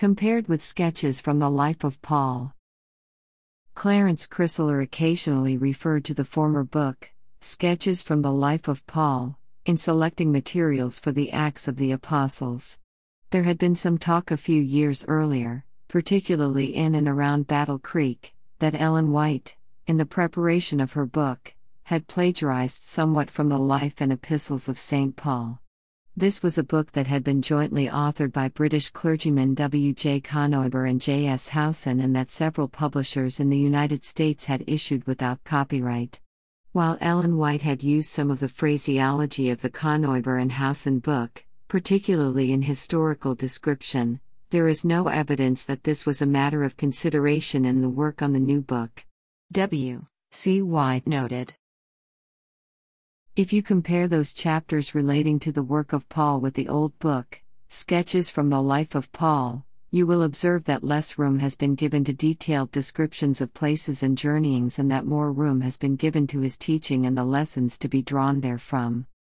compared with sketches from the life of Paul. Clarence Chrysler occasionally referred to the former book, Sketches from the Life of Paul, in selecting materials for the Acts of the Apostles. There had been some talk a few years earlier, particularly in and around Battle Creek, that Ellen White, in the preparation of her book, had plagiarized somewhat from the life and epistles of St. Paul. This was a book that had been jointly authored by British clergymen W. J. Conoiber and J. S. Howson, and that several publishers in the United States had issued without copyright. While Ellen White had used some of the phraseology of the Conoiber and Howson book, particularly in historical description, there is no evidence that this was a matter of consideration in the work on the new book. W. C. White noted. If you compare those chapters relating to the work of Paul with the old book, Sketches from the Life of Paul, you will observe that less room has been given to detailed descriptions of places and journeyings, and that more room has been given to his teaching and the lessons to be drawn therefrom.